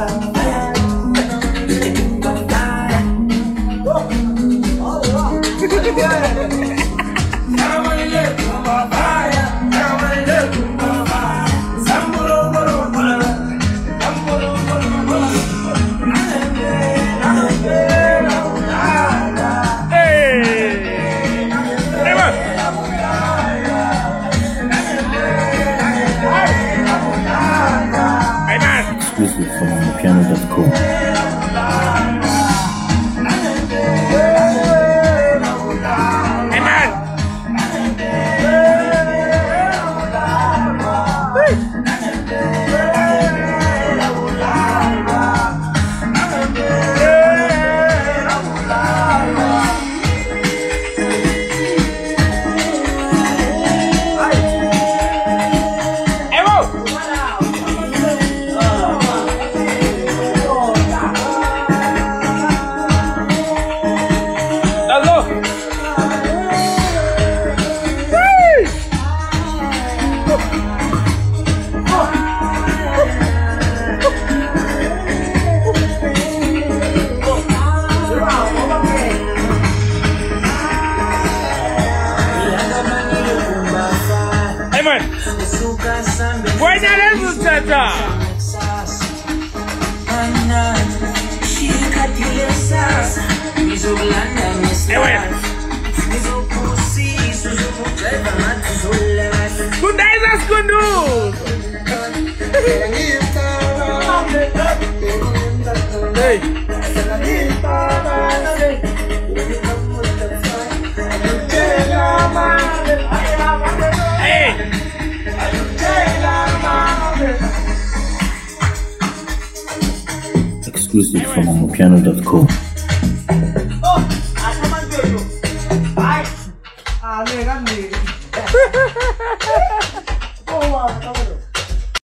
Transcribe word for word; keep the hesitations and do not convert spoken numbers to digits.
Exclusive from Amapiano dot com. Buena resultata. Kudaiza skundu. Hey. Hey. Exclusive from Amapiano dot com. Oh, aku manggil tu. Baik. Ah, ni kan ni. Oh, wah, tahu tu.